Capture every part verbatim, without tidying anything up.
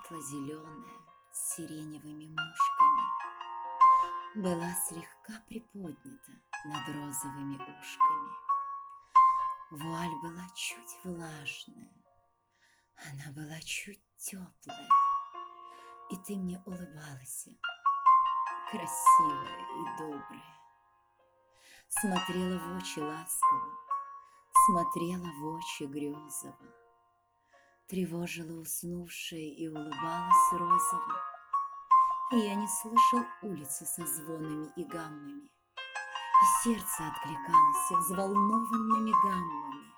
светло-зеленая, с сиреневыми мушками, была слегка приподнята над розовыми ушками. Вуаль была чуть влажная, она была чуть теплая, и ты мне улыбалась, красивая и добрая. Смотрела в очи ласково, смотрела в очи грезово, тревожила уснувшее и улыбалась розово. И я не слышал улицы со звонами и гаммами, и сердце откликалось взволнованными гаммами.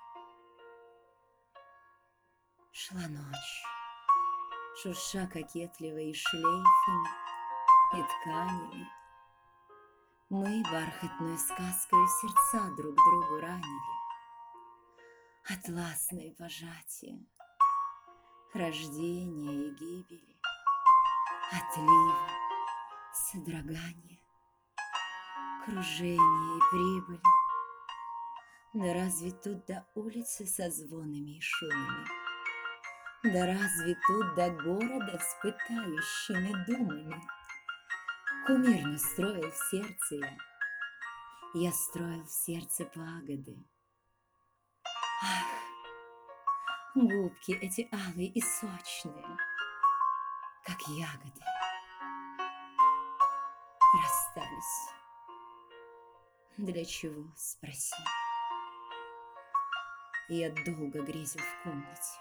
Шла ночь, шурша кокетливо и шлейфами, и тканями. Мы бархатную сказкою сердца друг другу ранили. Атласные пожатия, рождения и гибели, отлива, содрогания, кружения и прибыли. Да разве тут до улицы со звонами и шумами? Да разве тут до города с пытающими думами? Кумирно строил в сердце я, я строил в сердце пагоды. Ах, губки эти алые и сочные, как ягоды, расстались. Для чего, спроси? Я долго грезил в комнате.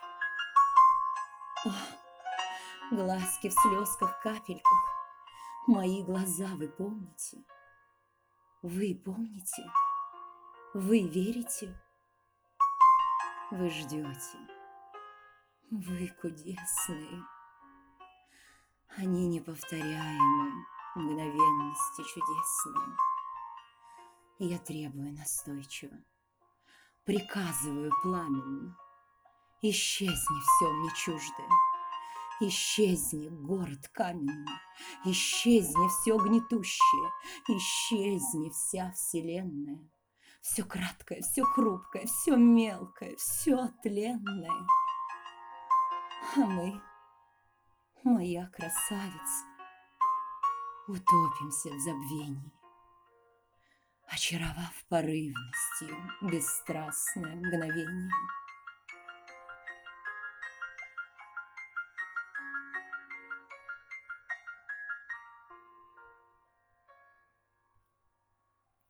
О, глазки в слезках-капельках, мои глаза вы помните? Вы помните? Вы верите? Вы ждете? Вы кудесные. Они неповторяемые, мгновенности чудесные. Я требую настойчиво, приказываю пламенно: исчезни все мне чуждое, исчезни, город каменный, исчезни все гнетущее, исчезни вся вселенная, все краткое, все хрупкое, все мелкое, все тленное. А мы, моя красавица, утопимся в забвении, очаровав порывностью бесстрастное мгновение.